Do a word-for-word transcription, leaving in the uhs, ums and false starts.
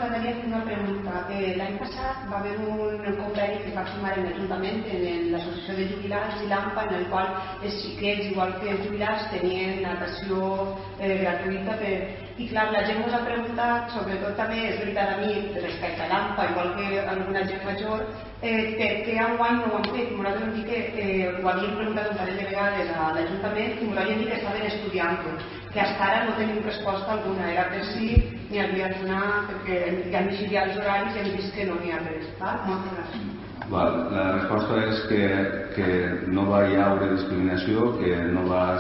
m'agradaria fer una pregunta. L'any passat va haver un conveni que es va firmar en l'Ajuntament, en l'Associació de Jubilats i l'AMPA, en el qual els xiquets, igual que els jubilats, tenien natació gratuïta. I clar, la gent ens ha preguntat, sobretot també és veritat a mi, respecte a l'AMPA, igual que alguna gent major, per què enguany no ho han fet. Ens vam dir que ho havíem preguntat un parell de vegades a l'Ajuntament i ens havien dit que estaven estudiant-ho, que fins ara no tenim resposta alguna. Era per si n'hi havia alguna, perquè ja hem llegit els horaris i hem vist que no n'hi ha res. Moltes gràcies. La resposta és que no va hi haure discriminació, que no va